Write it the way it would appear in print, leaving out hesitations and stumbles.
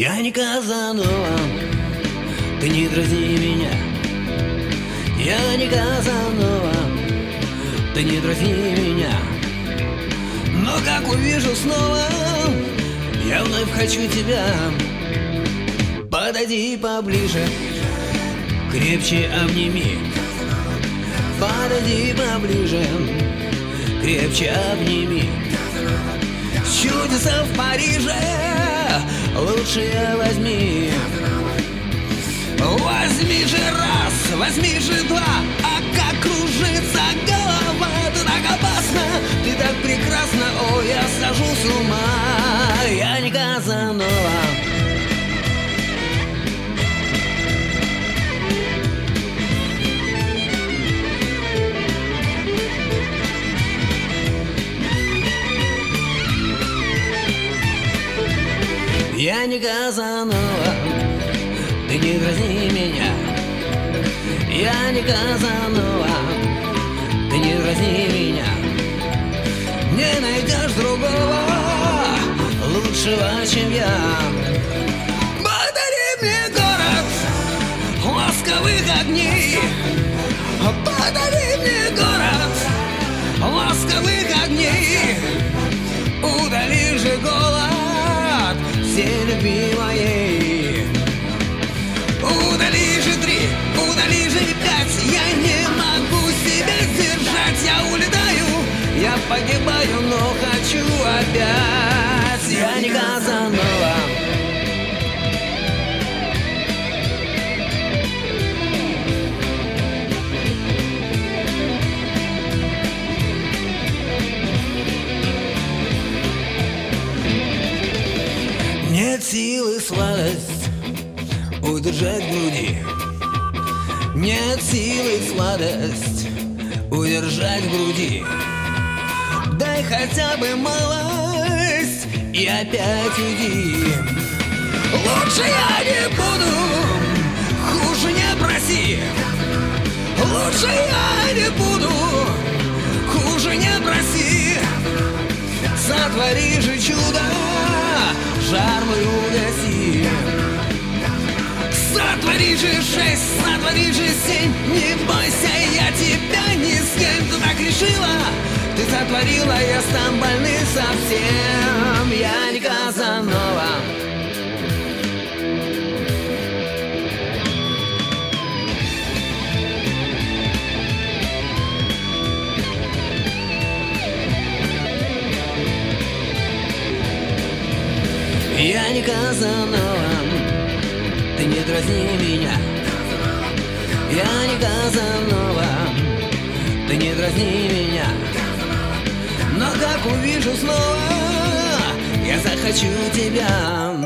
Я не Казанова, ты не дразни меня. Я не Казанова, ты не дразни меня. Но как увижу снова, я вновь хочу тебя. Подойди поближе, крепче обними. Подойди поближе, крепче обними. Чудеса в Париже лучше возьми. Возьми же раз, возьми же два. А как кружится голова, ты так опасна, ты так прекрасна. О, я схожу с ума. Я не Казанова. Я не Казанова, ты не дразни меня. Я не Казанова, ты не дразни меня. Не найдешь другого лучшего, чем я. Подари мне город ласковых огней. Подари мне город ласковых огней. Удали же голод всей любви моей. Удали же 3, удали же 5. Я не могу себя сдержать. Я улетаю, я погибаю, но хочу опять. Я не Казанова. Нет силы сладость удержать в груди. Нет силы сладость удержать в груди. Дай хотя бы малость и опять уйди. Лучше я не буду, хуже не проси. Лучше я не буду, хуже не проси. Сотвори же чудо, жар мой угаси. Сотвори же 6, сотвори же 7. Не бойся, я тебя не съем. Ты так решила, ты сотворила, я стал больным совсем. Я не Казанова. Я не Казанова, ты не дразни меня. Я не Казанова, ты не дразни меня. Но как увижу снова, я захочу тебя.